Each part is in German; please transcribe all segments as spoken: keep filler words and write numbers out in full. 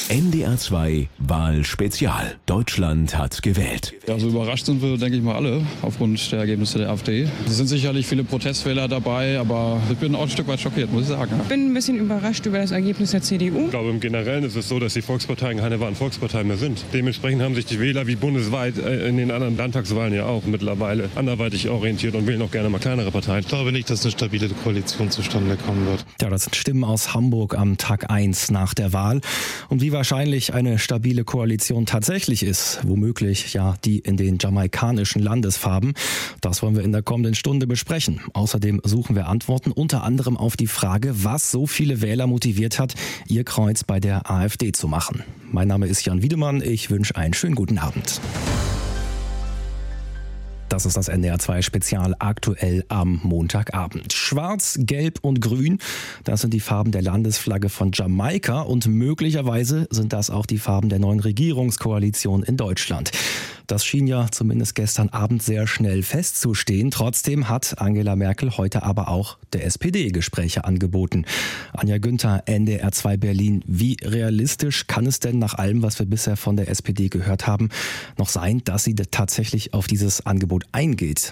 N D R zwei Wahlspezial. Deutschland hat gewählt. Ja, also überrascht sind wir, denke ich mal, alle aufgrund der Ergebnisse der AfD. Es sind sicherlich viele Protestwähler dabei, aber ich bin auch ein Stück weit schockiert, muss ich sagen. Ich bin ein bisschen überrascht über das Ergebnis der C D U. Ich glaube, im Generellen ist es so, dass die Volksparteien keine wahren Volksparteien mehr sind. Dementsprechend haben sich die Wähler wie bundesweit in den anderen Landtagswahlen ja auch mittlerweile anderweitig orientiert und wählen auch gerne mal kleinere Parteien. Ich glaube nicht, dass eine stabile Koalition zustande kommen wird. Ja, das sind Stimmen aus Hamburg am Tag eins nach der Wahl. Und wie wahrscheinlich eine stabile Koalition tatsächlich ist, womöglich ja die in den jamaikanischen Landesfarben, das wollen wir in der kommenden Stunde besprechen. Außerdem suchen wir Antworten unter anderem auf die Frage, was so viele Wähler motiviert hat, ihr Kreuz bei der AfD zu machen. Mein Name ist Jan Wiedemann, ich wünsche einen schönen guten Abend. Das ist das N D R zwei Spezial aktuell am Montagabend. Schwarz, Gelb und Grün, das sind die Farben der Landesflagge von Jamaika und möglicherweise sind das auch die Farben der neuen Regierungskoalition in Deutschland. Das schien ja zumindest gestern Abend sehr schnell festzustehen. Trotzdem hat Angela Merkel heute aber auch der S P D Gespräche angeboten. Anja Günther, N D R zwei Berlin. Wie realistisch kann es denn nach allem, was wir bisher von der S P D gehört haben, noch sein, dass sie tatsächlich auf dieses Angebot eingeht?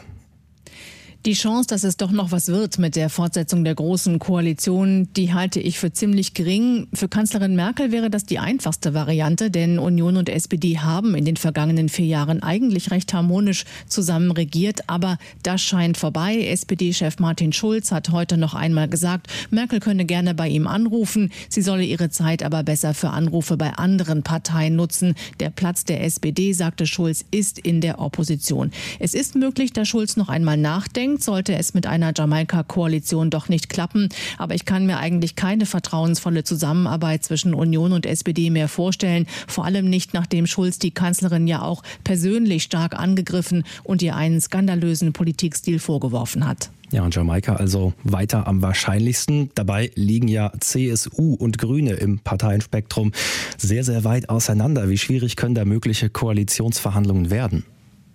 Die Chance, dass es doch noch was wird mit der Fortsetzung der Großen Koalition, die halte ich für ziemlich gering. Für Kanzlerin Merkel wäre das die einfachste Variante, denn Union und S P D haben in den vergangenen vier Jahren eigentlich recht harmonisch zusammen regiert. Aber das scheint vorbei. S P D-Chef Martin Schulz hat heute noch einmal gesagt, Merkel könne gerne bei ihm anrufen. Sie solle ihre Zeit aber besser für Anrufe bei anderen Parteien nutzen. Der Platz der S P D, sagte Schulz, ist in der Opposition. Es ist möglich, dass Schulz noch einmal nachdenkt, sollte es mit einer Jamaika-Koalition doch nicht klappen. Aber ich kann mir eigentlich keine vertrauensvolle Zusammenarbeit zwischen Union und S P D mehr vorstellen. Vor allem nicht, nachdem Schulz die Kanzlerin ja auch persönlich stark angegriffen und ihr einen skandalösen Politikstil vorgeworfen hat. Ja, und Jamaika also weiter am wahrscheinlichsten. Dabei liegen ja C S U und Grüne im Parteienspektrum sehr, sehr weit auseinander. Wie schwierig können da mögliche Koalitionsverhandlungen werden?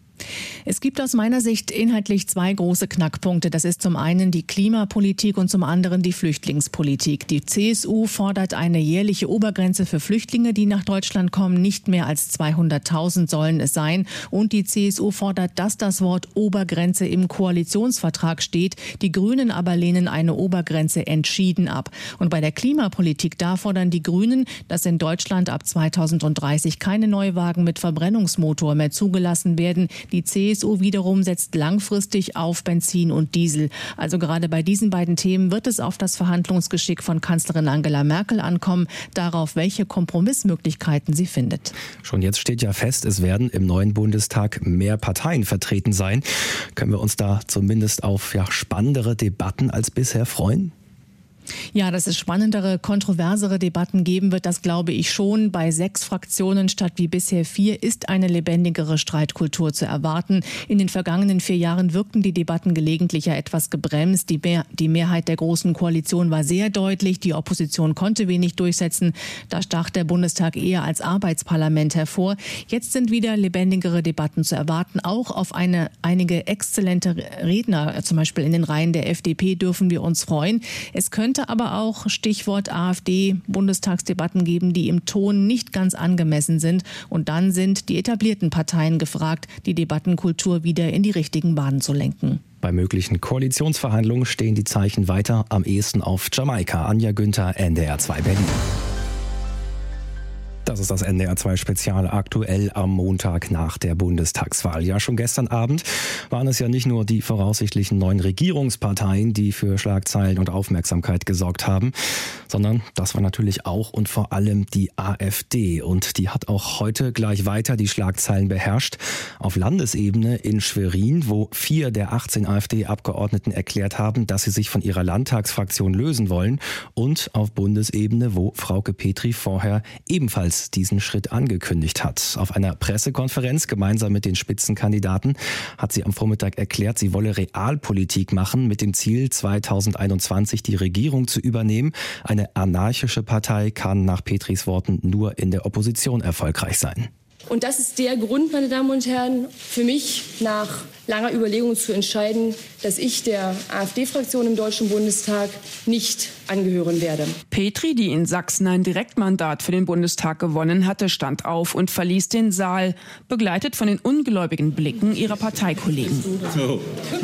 Es gibt aus meiner Sicht inhaltlich zwei große Knackpunkte. Das ist zum einen die Klimapolitik und zum anderen die Flüchtlingspolitik. Die C S U fordert eine jährliche Obergrenze für Flüchtlinge, die nach Deutschland kommen. Nicht mehr als zweihunderttausend sollen es sein. Und die C S U fordert, dass das Wort Obergrenze im Koalitionsvertrag steht. Die Grünen aber lehnen eine Obergrenze entschieden ab. Und bei der Klimapolitik, da fordern die Grünen, dass in Deutschland ab zweitausenddreißig keine Neuwagen mit Verbrennungsmotor mehr zugelassen werden. Die C S U wiederum setzt langfristig auf Benzin und Diesel. Also gerade bei diesen beiden Themen wird es auf das Verhandlungsgeschick von Kanzlerin Angela Merkel ankommen, darauf, welche Kompromissmöglichkeiten sie findet. Schon jetzt steht ja fest, es werden im neuen Bundestag mehr Parteien vertreten sein. Können wir uns da zumindest auf ja, spannendere Debatten als bisher freuen? Ja, dass es spannendere, kontroversere Debatten geben wird, das glaube ich schon. Bei sechs Fraktionen statt wie bisher vier ist eine lebendigere Streitkultur zu erwarten. In den vergangenen vier Jahren wirkten die Debatten gelegentlich ja etwas gebremst. Die, Mehr- die Mehrheit der Großen Koalition war sehr deutlich. Die Opposition konnte wenig durchsetzen. Da stach der Bundestag eher als Arbeitsparlament hervor. Jetzt sind wieder lebendigere Debatten zu erwarten. Auch auf eine, einige exzellente Redner, zum Beispiel in den Reihen der F D P, dürfen wir uns freuen. Es könnte aber auch, Stichwort AfD, Bundestagsdebatten geben, die im Ton nicht ganz angemessen sind. Und dann sind die etablierten Parteien gefragt, die Debattenkultur wieder in die richtigen Bahnen zu lenken. Bei möglichen Koalitionsverhandlungen stehen die Zeichen weiter am ehesten auf Jamaika. Anja Günther, N D R zwei Berlin. Das ist das N D R zwei Spezial aktuell am Montag nach der Bundestagswahl. Ja, schon gestern Abend waren es ja nicht nur die voraussichtlichen neuen Regierungsparteien, die für Schlagzeilen und Aufmerksamkeit gesorgt haben, sondern das war natürlich auch und vor allem die AfD. Und die hat auch heute gleich weiter die Schlagzeilen beherrscht. Auf Landesebene in Schwerin, wo vier der achtzehn AfD-Abgeordneten erklärt haben, dass sie sich von ihrer Landtagsfraktion lösen wollen. Und auf Bundesebene, wo Frauke Petry vorher ebenfalls diesen Schritt angekündigt hat. Auf einer Pressekonferenz gemeinsam mit den Spitzenkandidaten hat sie am Vormittag erklärt, sie wolle Realpolitik machen mit dem Ziel, zweitausendeinundzwanzig die Regierung zu übernehmen. Eine anarchische Partei kann nach Petrys Worten nur in der Opposition erfolgreich sein. Und das ist der Grund, meine Damen und Herren, für mich nach langer Überlegung zu entscheiden, dass ich der AfD-Fraktion im Deutschen Bundestag nicht angehören werde. Petri, die in Sachsen ein Direktmandat für den Bundestag gewonnen hatte, stand auf und verließ den Saal, begleitet von den ungläubigen Blicken ihrer Parteikollegen. So,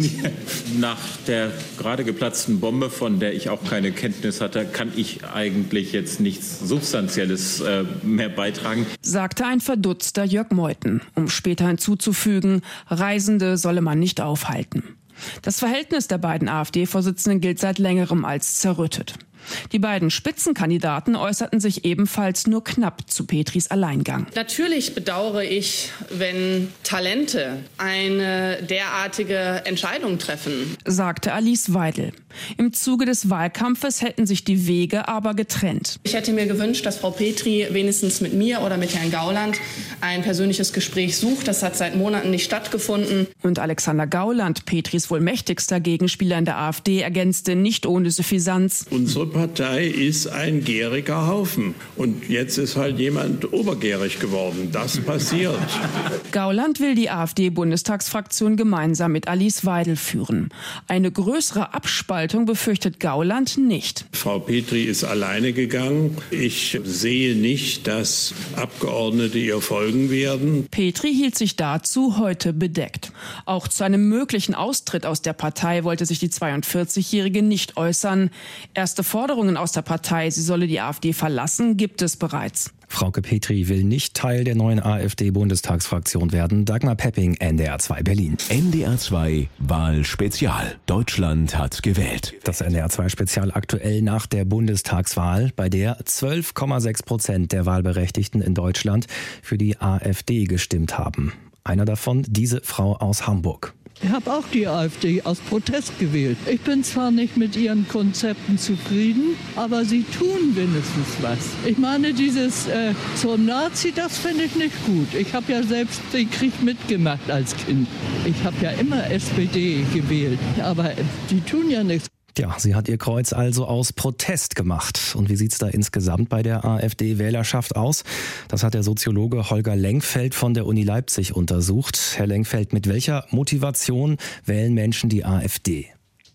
nach der gerade geplatzten Bombe, von der ich auch keine Kenntnis hatte, kann ich eigentlich jetzt nichts Substanzielles äh, mehr beitragen, sagte ein verdutzter Jörg Meuthen, um später hinzuzufügen, Reisende solle man nicht aufhalten. Das Verhältnis der beiden AfD-Vorsitzenden gilt seit längerem als zerrüttet. Die beiden Spitzenkandidaten äußerten sich ebenfalls nur knapp zu Petris Alleingang. Natürlich bedauere ich, wenn Talente eine derartige Entscheidung treffen, sagte Alice Weidel. Im Zuge des Wahlkampfes hätten sich die Wege aber getrennt. Ich hätte mir gewünscht, dass Frau Petri wenigstens mit mir oder mit Herrn Gauland ein persönliches Gespräch sucht. Das hat seit Monaten nicht stattgefunden. Und Alexander Gauland, Petris wohl mächtigster Gegenspieler in der AfD, ergänzte nicht ohne Suffisanz: Unsere Partei ist ein gäriger Haufen. Und jetzt ist halt jemand obergärig geworden. Das passiert. Gauland will die AfD-Bundestagsfraktion gemeinsam mit Alice Weidel führen. Eine größere Abspaltung befürchtet Gauland nicht. Frau Petri ist alleine gegangen. Ich sehe nicht, dass Abgeordnete ihr folgen werden. Petri hielt sich dazu heute bedeckt. Auch zu einem möglichen Austritt aus der Partei wollte sich die zweiundvierzigjährige nicht äußern. Erste Forderungen aus der Partei, sie solle die AfD verlassen, gibt es bereits. Frauke Petri will nicht Teil der neuen AfD-Bundestagsfraktion werden. Dagmar Pepping, N D R zwei Berlin. N D R zwei Wahlspezial. Deutschland hat gewählt. Das N D R zwei Spezial aktuell nach der Bundestagswahl, bei der zwölf Komma sechs Prozent der Wahlberechtigten in Deutschland für die AfD gestimmt haben. Einer davon, diese Frau aus Hamburg. Ich habe auch die AfD aus Protest gewählt. Ich bin zwar nicht mit ihren Konzepten zufrieden, aber sie tun wenigstens was. Ich meine, dieses äh, zum Nazi, das finde ich nicht gut. Ich habe ja selbst den Krieg mitgemacht als Kind. Ich habe ja immer S P D gewählt, aber die tun ja nichts. Ja, sie hat ihr Kreuz also aus Protest gemacht. Und wie sieht's da insgesamt bei der AfD-Wählerschaft aus? Das hat der Soziologe Holger Lenkfeld von der Uni Leipzig untersucht. Herr Lenkfeld, mit welcher Motivation wählen Menschen die AfD?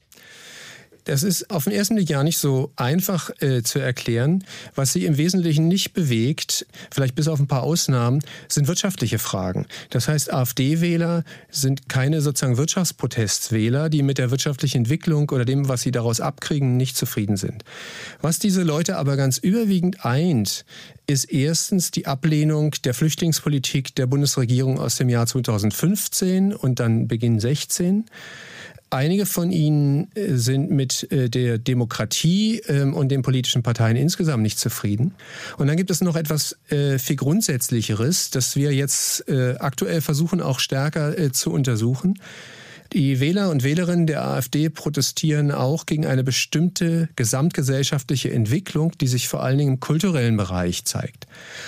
Das ist auf den ersten Blick ja nicht so einfach äh, zu erklären. Was sie im Wesentlichen nicht bewegt, vielleicht bis auf ein paar Ausnahmen, sind wirtschaftliche Fragen. Das heißt, AfD-Wähler sind keine sozusagen Wirtschaftsprotestwähler, die mit der wirtschaftlichen Entwicklung oder dem, was sie daraus abkriegen, nicht zufrieden sind. Was diese Leute aber ganz überwiegend eint, ist erstens die Ablehnung der Flüchtlingspolitik der Bundesregierung aus dem Jahr zweitausendfünfzehn und dann Beginn sechzehn. Einige von ihnen sind mit der Demokratie und den politischen Parteien insgesamt nicht zufrieden. Und dann gibt es noch etwas viel Grundsätzlicheres, das wir jetzt aktuell versuchen auch stärker zu untersuchen. Die Wähler und Wählerinnen der AfD protestieren auch gegen eine bestimmte gesamtgesellschaftliche Entwicklung, die sich vor allen Dingen im kulturellen Bereich zeigt.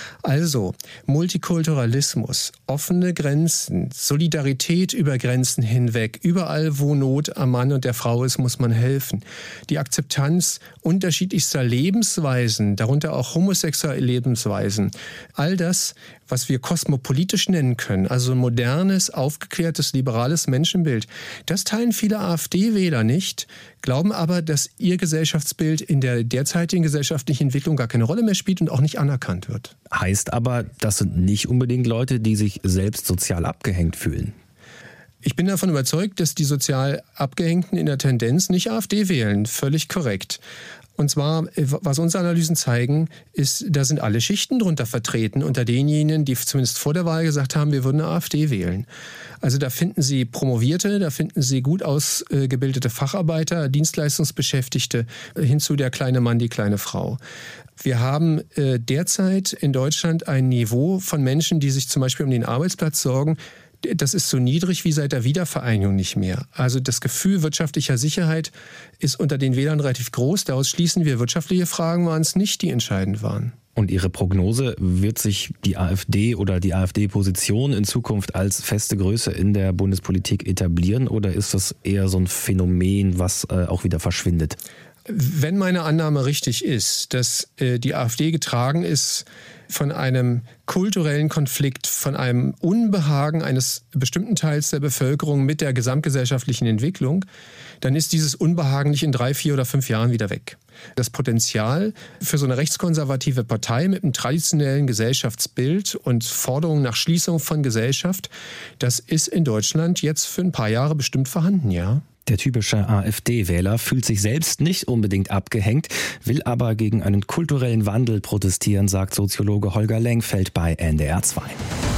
Also Multikulturalismus, offene Grenzen, Solidarität über Grenzen hinweg. Überall, wo Not am Mann und der Frau ist, muss man helfen. Die Akzeptanz unterschiedlichster Lebensweisen, darunter auch homosexuelle Lebensweisen. All das, was wir kosmopolitisch nennen können, also ein modernes, aufgeklärtes, liberales Menschenbild, das teilen viele AfD-Wähler nicht, glauben aber, dass ihr Gesellschaftsbild in der derzeitigen gesellschaftlichen Entwicklung gar keine Rolle mehr spielt und auch nicht anerkannt wird. Heißt aber, das sind nicht unbedingt Leute, die sich selbst sozial abgehängt fühlen. Ich bin davon überzeugt, dass die sozial Abgehängten in der Tendenz nicht AfD wählen. Völlig korrekt. Und zwar, was unsere Analysen zeigen, ist, da sind alle Schichten drunter vertreten, unter denjenigen, die zumindest vor der Wahl gesagt haben, wir würden eine AfD wählen. Also da finden Sie Promovierte, da finden Sie gut ausgebildete Facharbeiter, Dienstleistungsbeschäftigte, hinzu der kleine Mann, die kleine Frau. Wir haben äh, derzeit in Deutschland ein Niveau von Menschen, die sich zum Beispiel um den Arbeitsplatz sorgen. Das ist so niedrig wie seit der Wiedervereinigung nicht mehr. Also das Gefühl wirtschaftlicher Sicherheit ist unter den Wählern relativ groß. Daraus schließen wir, wirtschaftliche Fragen waren es nicht, die entscheidend waren. Und Ihre Prognose, wird sich die AfD oder die AfD-Position in Zukunft als feste Größe in der Bundespolitik etablieren oder ist das eher so ein Phänomen, was äh, auch wieder verschwindet? Wenn meine Annahme richtig ist, dass äh, die AfD getragen ist von einem kulturellen Konflikt, von einem Unbehagen eines bestimmten Teils der Bevölkerung mit der gesamtgesellschaftlichen Entwicklung, dann ist dieses Unbehagen nicht in drei, vier oder fünf Jahren wieder weg. Das Potenzial für so eine rechtskonservative Partei mit einem traditionellen Gesellschaftsbild und Forderungen nach Schließung von Gesellschaft, das ist in Deutschland jetzt für ein paar Jahre bestimmt vorhanden, ja. Der typische AfD-Wähler fühlt sich selbst nicht unbedingt abgehängt, will aber gegen einen kulturellen Wandel protestieren, sagt Soziologe Holger Lengfeld bei N D R zwei.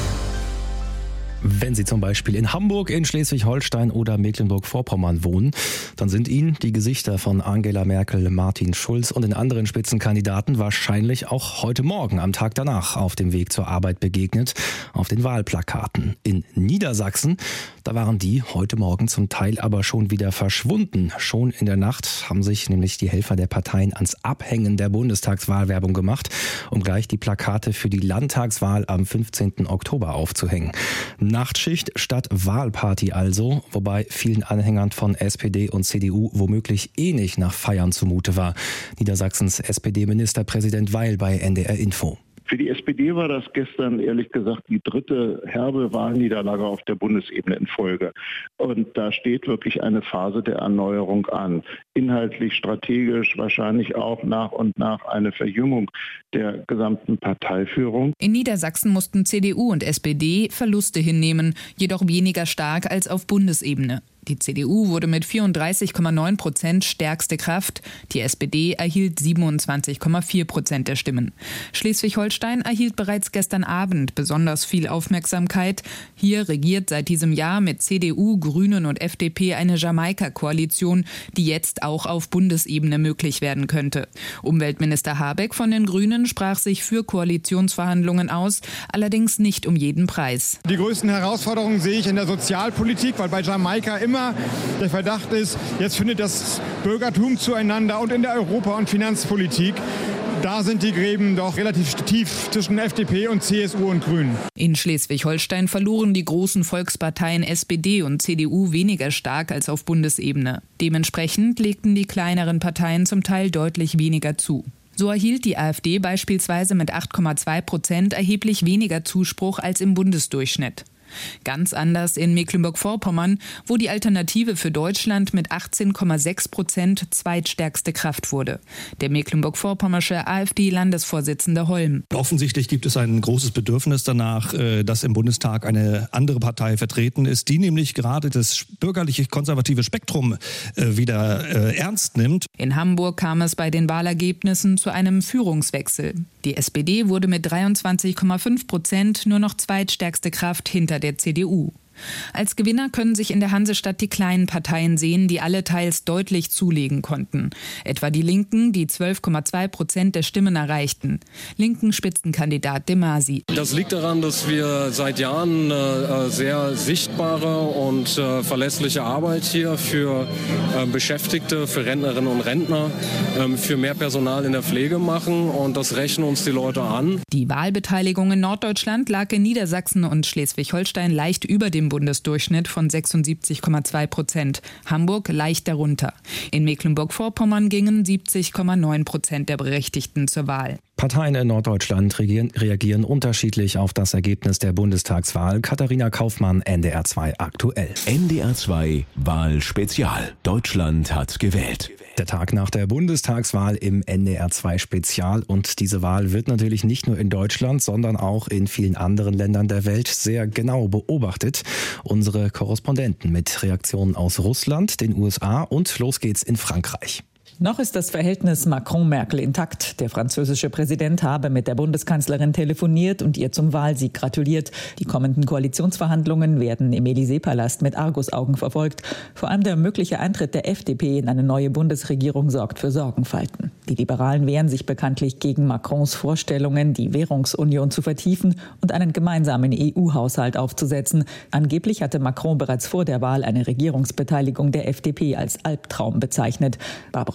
Wenn Sie zum Beispiel in Hamburg, in Schleswig-Holstein oder Mecklenburg-Vorpommern wohnen, dann sind Ihnen die Gesichter von Angela Merkel, Martin Schulz und den anderen Spitzenkandidaten wahrscheinlich auch heute Morgen am Tag danach auf dem Weg zur Arbeit begegnet, auf den Wahlplakaten. In Niedersachsen, da waren die heute Morgen zum Teil aber schon wieder verschwunden. Schon in der Nacht haben sich nämlich die Helfer der Parteien ans Abhängen der Bundestagswahlwerbung gemacht, um gleich die Plakate für die Landtagswahl am fünfzehnten Oktober aufzuhängen. Nachtschicht statt Wahlparty also, wobei vielen Anhängern von S P D und C D U womöglich eh nicht nach Feiern zumute war. Niedersachsens S P D-Ministerpräsident Weil bei N D R Info. Für die S P D war das gestern ehrlich gesagt die dritte herbe Wahlniederlage auf der Bundesebene in Folge. Und da steht wirklich eine Phase der Erneuerung an. Inhaltlich, strategisch, wahrscheinlich auch nach und nach eine Verjüngung der gesamten Parteiführung. In Niedersachsen mussten C D U und S P D Verluste hinnehmen, jedoch weniger stark als auf Bundesebene. Die C D U wurde mit vierunddreißig Komma neun Prozent stärkste Kraft, die S P D erhielt siebenundzwanzig Komma vier Prozent der Stimmen. Schleswig-Holstein erhielt bereits gestern Abend besonders viel Aufmerksamkeit. Hier regiert seit diesem Jahr mit C D U, Grünen und F D P eine Jamaika-Koalition, die jetzt auch auf Bundesebene möglich werden könnte. Umweltminister Habeck von den Grünen sprach sich für Koalitionsverhandlungen aus, allerdings nicht um jeden Preis. Die größten Herausforderungen sehe ich in der Sozialpolitik, weil bei Jamaika immer der Verdacht ist, jetzt findet das Bürgertum zueinander und in der Europa- und Finanzpolitik. Da sind die Gräben doch relativ tief zwischen F D P und C S U und Grünen. In Schleswig-Holstein verloren die großen Volksparteien S P D und C D U weniger stark als auf Bundesebene. Dementsprechend legten die kleineren Parteien zum Teil deutlich weniger zu. So erhielt die AfD beispielsweise mit acht Komma zwei Prozent erheblich weniger Zuspruch als im Bundesdurchschnitt. Ganz anders in Mecklenburg-Vorpommern, wo die Alternative für Deutschland mit achtzehn Komma sechs Prozent zweitstärkste Kraft wurde. Der mecklenburg-vorpommersche AfD-Landesvorsitzende Holm. Offensichtlich gibt es ein großes Bedürfnis danach, dass im Bundestag eine andere Partei vertreten ist, die nämlich gerade das bürgerlich-konservative Spektrum wieder ernst nimmt. In Hamburg kam es bei den Wahlergebnissen zu einem Führungswechsel. Die S P D wurde mit dreiundzwanzig Komma fünf Prozent nur noch zweitstärkste Kraft hinter der C D U. Als Gewinner können sich in der Hansestadt die kleinen Parteien sehen, die alle teils deutlich zulegen konnten. Etwa die Linken, die zwölf Komma zwei Prozent der Stimmen erreichten. Linken Spitzenkandidat De Masi. Das liegt daran, dass wir seit Jahren äh, sehr sichtbare und äh, verlässliche Arbeit hier für äh, Beschäftigte, für Rentnerinnen und Rentner, äh, für mehr Personal in der Pflege machen, und das rechnen uns die Leute an. Die Wahlbeteiligung in Norddeutschland lag in Niedersachsen und Schleswig-Holstein leicht über dem Bundesdurchschnitt von sechsundsiebzig Komma zwei Prozent, Hamburg leicht darunter. In Mecklenburg-Vorpommern gingen siebzig Komma neun Prozent der Berechtigten zur Wahl. Parteien in Norddeutschland reagieren, reagieren unterschiedlich auf das Ergebnis der Bundestagswahl. Katharina Kaufmann, N D R zwei aktuell. N D R zwei Wahlspezial. Deutschland hat gewählt. Der Tag nach der Bundestagswahl im N D R zwei Spezial. Und diese Wahl wird natürlich nicht nur in Deutschland, sondern auch in vielen anderen Ländern der Welt sehr genau beobachtet. Unsere Korrespondenten mit Reaktionen aus Russland, den U S A und los geht's in Frankreich. Noch ist das Verhältnis Macron-Merkel intakt. Der französische Präsident habe mit der Bundeskanzlerin telefoniert und ihr zum Wahlsieg gratuliert. Die kommenden Koalitionsverhandlungen werden im Élysée-Palast mit Argusaugen verfolgt. Vor allem der mögliche Eintritt der F D P in eine neue Bundesregierung sorgt für Sorgenfalten. Die Liberalen wehren sich bekanntlich gegen Macrons Vorstellungen, die Währungsunion zu vertiefen und einen gemeinsamen E U-Haushalt aufzusetzen. Angeblich hatte Macron bereits vor der Wahl eine Regierungsbeteiligung der F D P als Albtraum bezeichnet. Barbara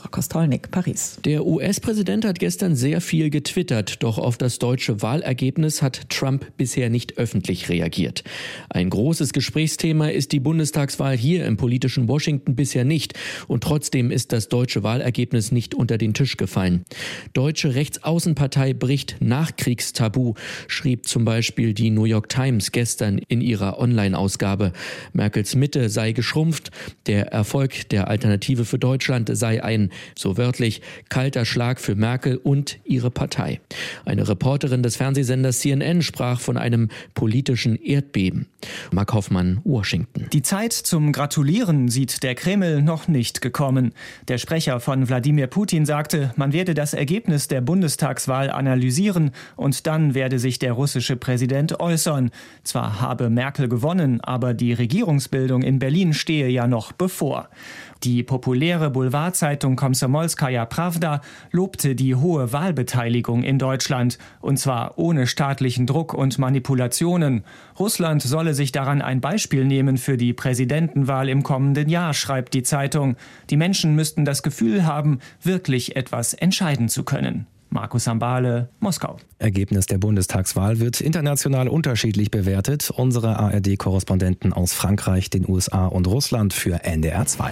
Kostolnik, Paris. Der U S-Präsident hat gestern sehr viel getwittert, doch auf das deutsche Wahlergebnis hat Trump bisher nicht öffentlich reagiert. Ein großes Gesprächsthema ist die Bundestagswahl hier im politischen Washington bisher nicht. Und trotzdem ist das deutsche Wahlergebnis nicht unter den Tisch gefallen. Deutsche Rechtsaußenpartei bricht Nachkriegstabu, schrieb zum Beispiel die New York Times gestern in ihrer Online-Ausgabe. Merkels Mitte sei geschrumpft, der Erfolg der Alternative für Deutschland sei ein, so wörtlich, kalter Schlag für Merkel und ihre Partei. Eine Reporterin des Fernsehsenders C N N sprach von einem politischen Erdbeben. Mark Hoffmann, Washington. Die Zeit zum Gratulieren sieht der Kreml noch nicht gekommen. Der Sprecher von Wladimir Putin sagte, man werde das Ergebnis der Bundestagswahl analysieren und dann werde sich der russische Präsident äußern. Zwar habe Merkel gewonnen, aber die Regierungsbildung in Berlin stehe ja noch bevor. Die populäre Boulevardzeitung Komsomolskaja Prawda lobte die hohe Wahlbeteiligung in Deutschland, und zwar ohne staatlichen Druck und Manipulationen. Russland solle sich daran ein Beispiel nehmen für die Präsidentenwahl im kommenden Jahr, schreibt die Zeitung. Die Menschen müssten das Gefühl haben, wirklich etwas entscheiden zu können. Markus Sambale, Moskau. Ergebnis der Bundestagswahl wird international unterschiedlich bewertet. Unsere A R D-Korrespondenten aus Frankreich, den U S A und Russland für N D R zwei.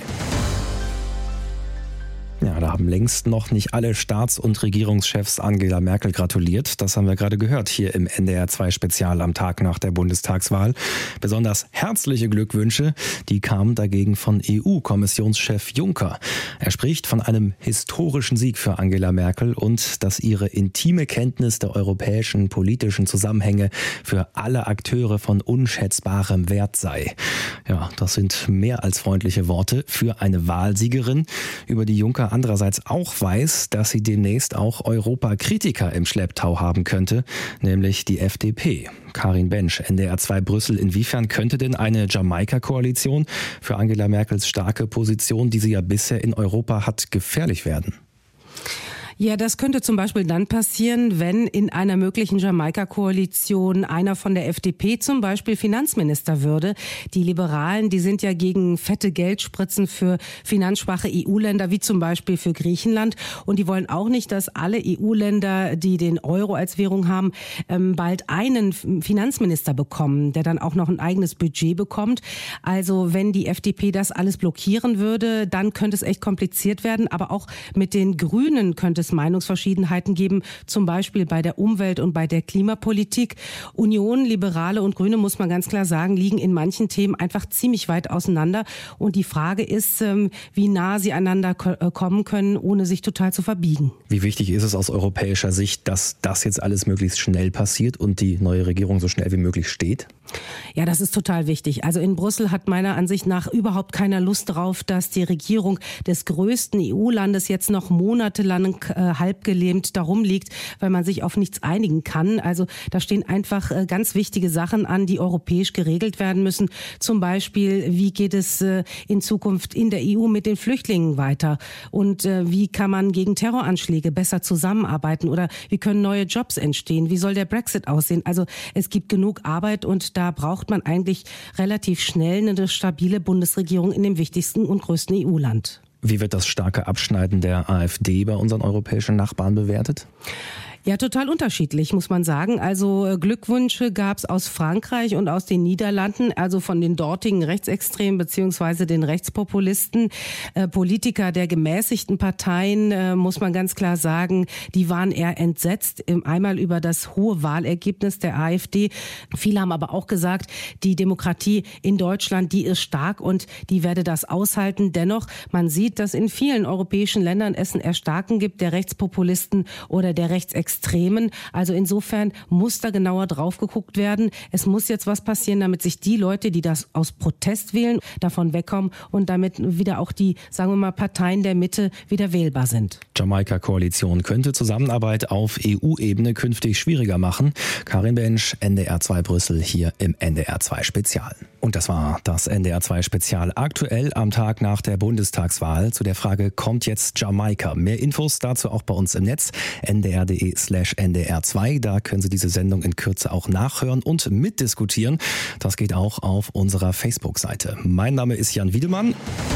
Ja, da haben längst noch nicht alle Staats- und Regierungschefs Angela Merkel gratuliert. Das haben wir gerade gehört hier im N D R zwei Spezial am Tag nach der Bundestagswahl. Besonders herzliche Glückwünsche, die kamen dagegen von E U-Kommissionschef Juncker. Er spricht von einem historischen Sieg für Angela Merkel und dass ihre intime Kenntnis der europäischen politischen Zusammenhänge für alle Akteure von unschätzbarem Wert sei. Ja, das sind mehr als freundliche Worte für eine Wahlsiegerin, über die Juncker andererseits auch weiß, dass sie demnächst auch Europakritiker im Schlepptau haben könnte, nämlich die F D P. Karin Bensch, N D R zwei Brüssel. Inwiefern könnte denn eine Jamaika-Koalition für Angela Merkels starke Position, die sie ja bisher in Europa hat, gefährlich werden? Ja, das könnte zum Beispiel dann passieren, wenn in einer möglichen Jamaika-Koalition einer von der F D P zum Beispiel Finanzminister würde. Die Liberalen, die sind ja gegen fette Geldspritzen für finanzschwache E U-Länder, wie zum Beispiel für Griechenland. Und die wollen auch nicht, dass alle E U-Länder, die den Euro als Währung haben, bald einen Finanzminister bekommen, der dann auch noch ein eigenes Budget bekommt. Also wenn die F D P das alles blockieren würde, dann könnte es echt kompliziert werden. Aber auch mit den Grünen könnte es Meinungsverschiedenheiten geben, zum Beispiel bei der Umwelt- und bei der Klimapolitik. Union, Liberale und Grüne, muss man ganz klar sagen, liegen in manchen Themen einfach ziemlich weit auseinander. Und die Frage ist, wie nah sie einander kommen können, ohne sich total zu verbiegen. Wie wichtig ist es aus europäischer Sicht, dass das jetzt alles möglichst schnell passiert und die neue Regierung so schnell wie möglich steht? Ja, das ist total wichtig. Also in Brüssel hat meiner Ansicht nach überhaupt keiner Lust drauf, dass die Regierung des größten E U-Landes jetzt noch monatelang äh, halbgelähmt darum liegt, weil man sich auf nichts einigen kann. Also da stehen einfach äh, ganz wichtige Sachen an, die europäisch geregelt werden müssen. Zum Beispiel, wie geht es äh, in Zukunft in der E U mit den Flüchtlingen weiter? Und äh, wie kann man gegen Terroranschläge besser zusammenarbeiten? Oder wie können neue Jobs entstehen? Wie soll der Brexit aussehen? Also es gibt genug Arbeit und da braucht man eigentlich relativ schnell eine stabile Bundesregierung in dem wichtigsten und größten E U-Land. Wie wird das starke Abschneiden der AfD bei unseren europäischen Nachbarn bewertet? Ja, total unterschiedlich, muss man sagen. Also Glückwünsche gab es aus Frankreich und aus den Niederlanden, also von den dortigen Rechtsextremen beziehungsweise den Rechtspopulisten. Äh, Politiker der gemäßigten Parteien, äh, muss man ganz klar sagen, die waren eher entsetzt. Einmal über das hohe Wahlergebnis der AfD. Viele haben aber auch gesagt, die Demokratie in Deutschland, die ist stark und die werde das aushalten. Dennoch, man sieht, dass in vielen europäischen Ländern es ein Erstarken gibt der Rechtspopulisten oder der Rechtsextremen. Extremen. Also insofern muss da genauer drauf geguckt werden. Es muss jetzt was passieren, damit sich die Leute, die das aus Protest wählen, davon wegkommen und damit wieder auch die, sagen wir mal, Parteien der Mitte wieder wählbar sind. Jamaika-Koalition könnte Zusammenarbeit auf E U-Ebene künftig schwieriger machen. Karin Bensch, N D R zwei Brüssel, hier im N D R zwei Spezial. Und das war das N D R zwei Spezial aktuell am Tag nach der Bundestagswahl zu der Frage, kommt jetzt Jamaika? Mehr Infos dazu auch bei uns im Netz, n d r punkt d e slash n d r zwei. Da können Sie diese Sendung in Kürze auch nachhören und mitdiskutieren. Das geht auch auf unserer Facebook-Seite. Mein Name ist Jan Wiedemann.